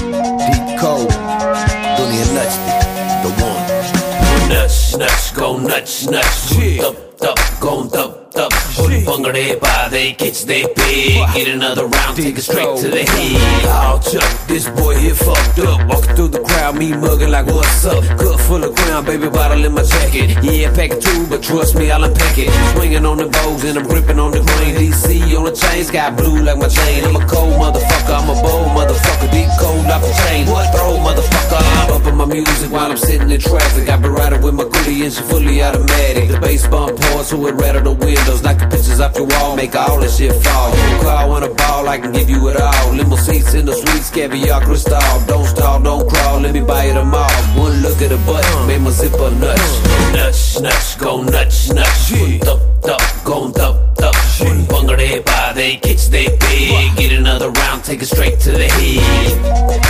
Deep cold, Bunny and Nuts, the one. Nuts, go nuts, Dup, dup, go dup, dup. Bungade by they catch they pig. Get another round, take it straight to the head. Oh, Chuck, this boy here fucked up. Walking through the crowd, me mugging like what's up. Cup full of crown, baby bottle in my jacket. Yeah, pack it too, but trust me, I'll unpack it. Swinging on the bows and I'm gripping on the grain. DC on the chain, sky blue like my chain. I'm a cold motherfucker, I'm a bold motherfucker. Deep cold off the chain. What throw, motherfucker? I'm up in my music while I'm sitting in traffic. I been riding with my goodie and she fully automatic. The bass bump hard, so it rattle the windows. Knock the pictures off your wall, make all that shit fall. You call on a ball, I can give you it all. Limo seats in the suites, caviar crystal. Don't stall, don't crawl, let me buy it them all. One look at the button, made my zipper nuts. Nuts, go nuts. Dup, dup, go dup, dup. Bungade by they catch they pig. Get another round, take it straight to the head.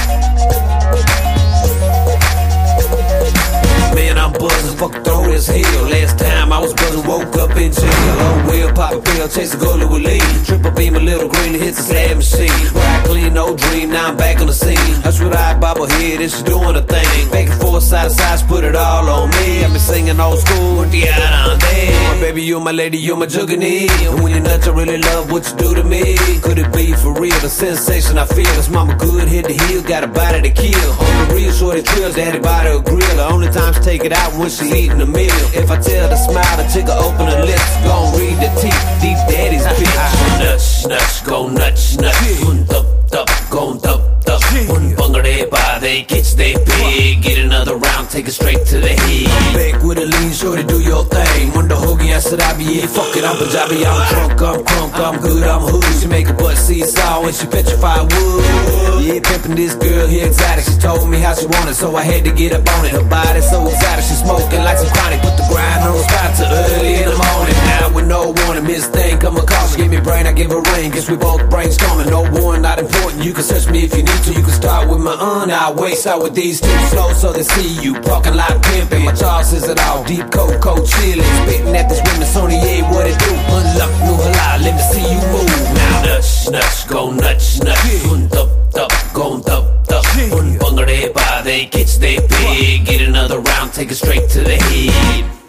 Man, I'm buzzing, fuck throw this hell. Last time I was buzzing, woke up in jail. Oh well, pop a pill, chase a goalie with lean. Triple beam, a little green, hits the slab machine. Ride clean, no dream, now I'm back on the scene. That's what I bobble head, and she doing a thing. Back and forth, side to side, put it all on me. I been singing old school, Diana, my baby, you're my lady, you're my juggerney. And when you're nuts, I really love what you do to me. Could it be for real, the sensation I feel? This mama good, hit the heel, got a body to kill. On the real shorty trills, daddy body a grill. The only time she take it out when she eating a meal. If I tell her to smile, the chick will open her lips. Gon' read the teeth, deep daddy's bitch. Nuts, go nuts. Dup, dup, go dup, dup. Bungade by they catch they pig. Get another round, take it straight to the head. I'm back with a lean shorty, do your thing. Wonder hoagie, I said I be yeah, fuck it, I'm Punjabi, I'm drunk, I'm crunk, I'm good, I'm hood. She make a butt seesaw and she petrified wood. Yeah, pimpin' this girl here exotic. She told me how she wanted, so I had to get up on it. Her body so exotic, she smoking like some chronic. Put the grind on spot till early in the morning. Now with no warning, Miss Thing come a call. She gave me brain, I give her ring. Guess we both brainstorming. No warrant, not important. You can search me if you need to. You can start with my I'll waste out with these two. Slow so they see you. Parking lot pimpin'. My Charles says it all. Deep cold chillin'. Spittin' at this women, Sony, yeah, what it do? Unlock new halal, let me see you move now. Nuts, go nuts. Dup, go dup, dup. Bungade by they catch they pig. Get another round, take it straight to the head.